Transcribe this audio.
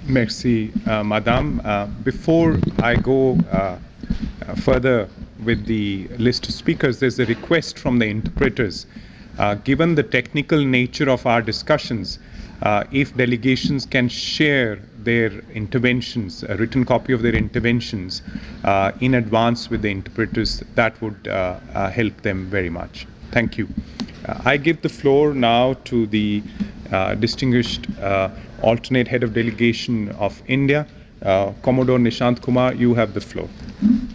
Merci, Madame. Before I go further with the list of speakers, there's a request from the interpreters. Given the technical nature of our discussions, if delegations can share their interventions, a written copy of their interventions in advance with the interpreters, that would help them very much. Thank you. I give the floor now to the distinguished alternate head of delegation of India, Commodore Nishant Kumar. You have the floor.